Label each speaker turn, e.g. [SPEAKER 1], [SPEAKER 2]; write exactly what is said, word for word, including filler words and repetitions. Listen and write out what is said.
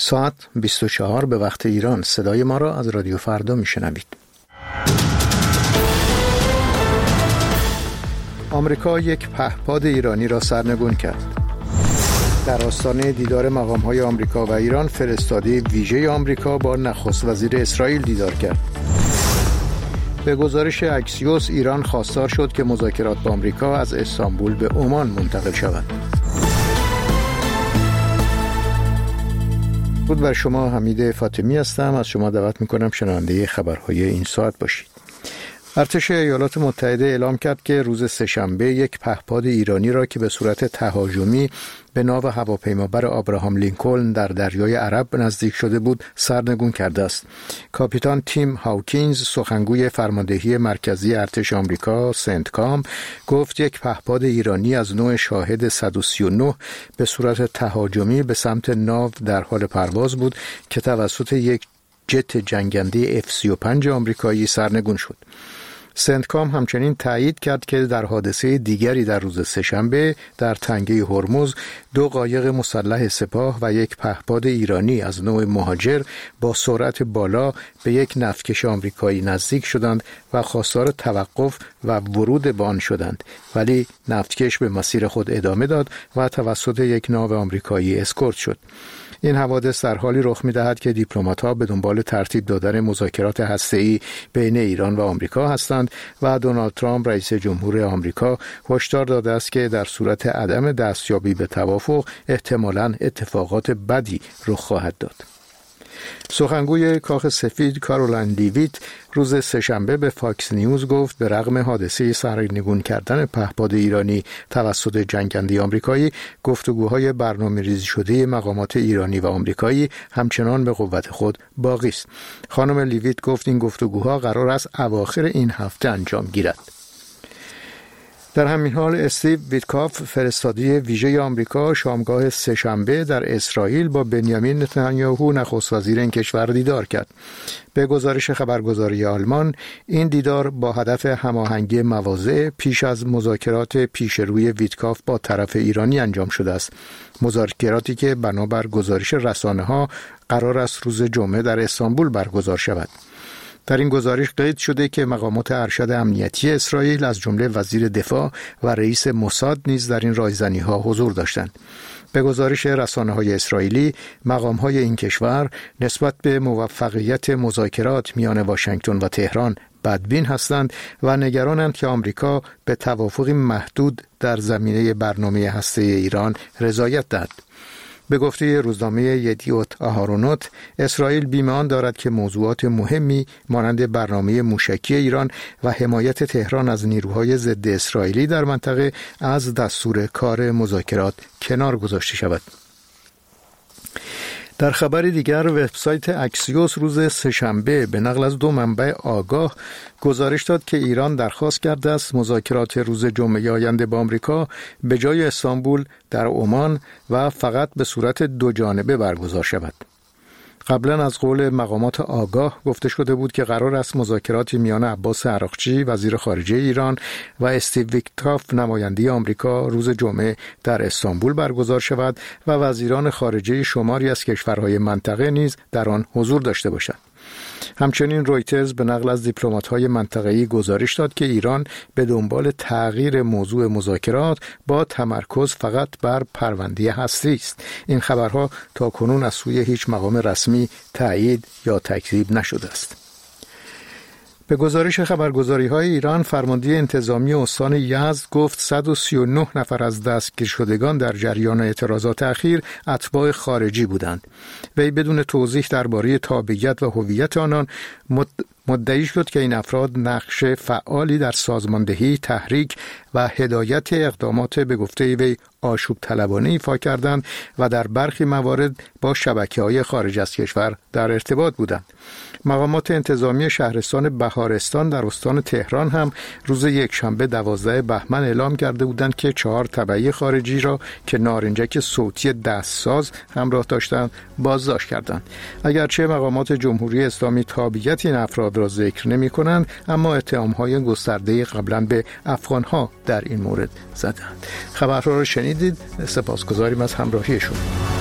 [SPEAKER 1] ساعت بیست و چهار به وقت ایران. صدای ما را از رادیو فردا میشنوید. آمریکا یک پهپاد ایرانی را سرنگون کرد. در آستانه دیدار مقام‌های آمریکا و ایران، فرستاده ویژه آمریکا با نخست وزیر اسرائیل دیدار کرد. به گزارش اکسیوس، ایران خواستار شد که مذاکرات با آمریکا از استانبول به عمان منتقل شود. بود بر شما حمید فاطمی هستم. از شما دعوت میکنم شنونده خبرهای این ساعت باشید. ارتش ایالات متحده اعلام کرد که روز سه‌شنبه یک پهپاد ایرانی را که به صورت تهاجمی به ناو هواپیمابر آبراهام لینکلن در دریای عرب نزدیک شده بود سرنگون کرده است. کاپیتان تیم هاوکینز، سخنگوی فرماندهی مرکزی ارتش آمریکا سنتکام، گفت یک پهپاد ایرانی از نوع شاهد صد و سی و نه به صورت تهاجمی به سمت ناو در حال پرواز بود که توسط یک جت جنگنده اف سی و پنج آمریکایی سرنگون شد. سنتکام همچنین تایید کرد که در حادثه دیگری در روز سه‌شنبه در تنگه هرمز دو قایق مسلح سپاه و یک پهپاد ایرانی از نوع مهاجر با سرعت بالا به یک نفتکش آمریکایی نزدیک شدند و خواستار توقف و ورود به آن شدند، ولی نفتکش به مسیر خود ادامه داد و توسط یک ناو آمریکایی اسکورت شد. این حوادث در حالی رخ می‌دهد که دیپلمات‌ها به دنبال ترتیب دادن مذاکرات هسته‌ای بین ایران و آمریکا هستند و دونالد ترامپ رئیس جمهور آمریکا هشدار داده است که در صورت عدم دستیابی به توافق احتمالاً اتفاقات بدی رخ خواهد داد. سخنگوی کاخ سفید کارولین لیویت روز سه‌شنبه به فاکس نیوز گفت به رغم حادثه سرنگون کردن پهپاد ایرانی توسط جنگنده آمریکایی، گفتگوهای برنامه‌ریزی شده مقامات ایرانی و آمریکایی همچنان به قوت خود باقی است. خانم لیویت گفت این گفتگوها قرار است اواخر این هفته انجام گیرد. در همین حال استیو ویتکاف، فرستاده ویژه آمریکا، شامگاه سه‌شنبه در اسرائیل با بنیامین نتانیاهو نخست وزیر این کشور دیدار کرد. به گزارش خبرگزاری آلمان، این دیدار با هدف هماهنگی مواضع پیش از مذاکرات پیشروی ویتکاف با طرف ایرانی انجام شده است. مذاکراتی که بنابر گزارش رسانه‌ها قرار است روز جمعه در استانبول برگزار شود. در این گزارش قید شده که مقامات ارشد امنیتی اسرائیل از جمله وزیر دفاع و رئیس موساد نیز در این رایزنی‌ها حضور داشتند. به گزارش رسانه‌های اسرائیلی، مقام‌های این کشور نسبت به موفقیت مذاکرات میان واشنگتن و تهران بدبین هستند و نگرانند که آمریکا به توافقی محدود در زمینه برنامه هسته‌ای ایران رضایت دهد. به گفته روزنامه یدیوت آهارونوت، اسرائیل بیمه آن دارد که موضوعات مهمی مانند برنامه موشکی ایران و حمایت تهران از نیروهای ضد اسرائیلی در منطقه از دستور کار مذاکرات کنار گذاشته شود. در خبر دیگر، وبسایت اکسیوس روز سه‌شنبه به نقل از دو منبع آگاه گزارش داد که ایران درخواست کرده است مذاکرات روز جمعه آینده با آمریکا به جای استانبول در عمان و فقط به صورت دو جانبه برگزار شود. قبلا از قول مقامات آگاه گفته شده بود که قرار است مذاکراتی میان عباس عراقچی وزیر خارجه ایران و استیو ویتکاف نماینده آمریکا روز جمعه در استانبول برگزار شود و وزیران خارجه شماری از کشورهای منطقه نیز در آن حضور داشته باشند. همچنین رویترز به نقل از دیپلمات‌های منطقه‌ای گزارش داد که ایران به دنبال تغییر موضوع مذاکرات با تمرکز فقط بر پرونده هسته‌ای است. این خبرها تاکنون از سوی هیچ مقام رسمی تایید یا تکذیب نشده است. به گزارش خبرگزاری‌های ایران، فرمانده انتظامی استان یزد گفت صد و سی و نه نفر از دستگیر شدگان در جریان اعتراضات اخیر اتباع خارجی بودند. وی بدون توضیح درباره تابعیت و هویت آنان مدعی شد که این افراد نقش فعالی در سازماندهی، تحریک و هدایت اقدامات به گفته وی آشوب طلبانه ایفا کردند و در برخی موارد با شبکه‌های خارج از کشور در ارتباط بودند. مقامات انتظامی شهرستان بهارستان در استان تهران هم روز یکشنبه دوازده بهمن اعلام کرده بودند که چهار تبعی خارجی را که نارنجک صوتی دستساز همراه داشتند بازداشت کردند. اگرچه مقامات جمهوری اسلامی تابعیت این افراد را ذکر نمی کنند، اما اتهام‌های گسترده قبلا به افغان‌ها در این مورد زدند. خبرها را شنیدید. سپاسگزاریم از همراهی شما.